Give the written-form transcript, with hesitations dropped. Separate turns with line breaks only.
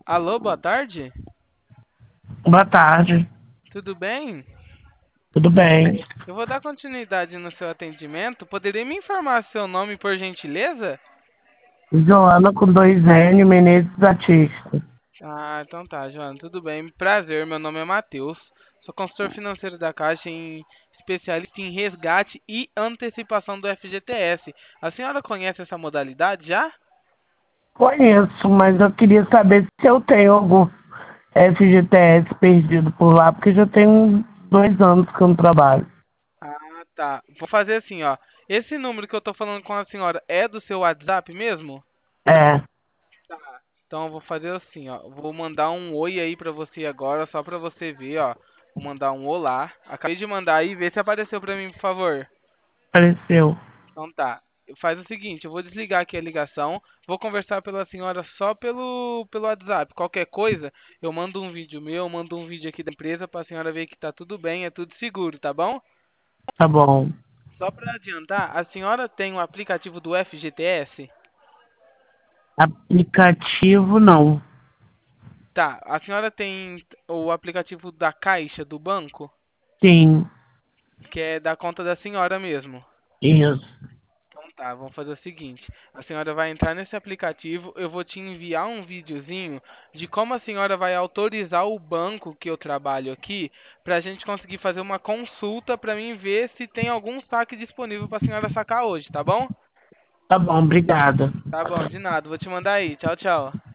Alô, boa tarde.
Boa tarde,
Tudo bem?
tudo bem?
Eu vou dar continuidade no seu atendimento. Poderia me informar seu nome, por gentileza?
Joana com dois N, Menezes Batista.
Então tá, Joana, tudo bem. Prazer, meu nome é Matheus. Sou consultor financeiro da Caixa em especialista em resgate e antecipação do FGTS. A senhora conhece essa modalidade já?
Conheço, mas eu queria saber se eu tenho algum FGTS perdido por lá, porque já tem uns 2 anos que eu não trabalho.
Tá. Vou fazer assim, ó. Esse número que eu tô falando com a senhora é do seu WhatsApp mesmo?
É,
Então eu vou fazer assim, ó. Vou mandar um oi aí pra você agora, só pra você ver, ó. Vou mandar um olá. Acabei de mandar aí, vê se apareceu pra mim, por favor.
apareceu.
Então tá. Faz o seguinte, eu vou desligar aqui a ligação, vou conversar pela senhora só pelo WhatsApp. Qualquer coisa, eu mando um vídeo meu, mando um vídeo aqui da empresa pra senhora ver que tá tudo bem, é tudo seguro, tá bom?
Tá bom.
Só pra adiantar, a senhora tem o aplicativo do FGTS?
Aplicativo não.
Tá, a senhora tem o aplicativo da Caixa do banco?
Sim,
Que é da conta da senhora mesmo.
isso.
Então tá, vamos fazer o seguinte. A senhora vai entrar nesse aplicativo, eu vou te enviar um videozinho de como a senhora vai autorizar o banco que eu trabalho aqui, pra gente conseguir fazer uma consulta pra mim ver se tem algum saque disponível pra senhora sacar hoje, tá bom?
Tá bom, obrigada.
Tá bom, de nada, vou te mandar aí. Tchau, tchau.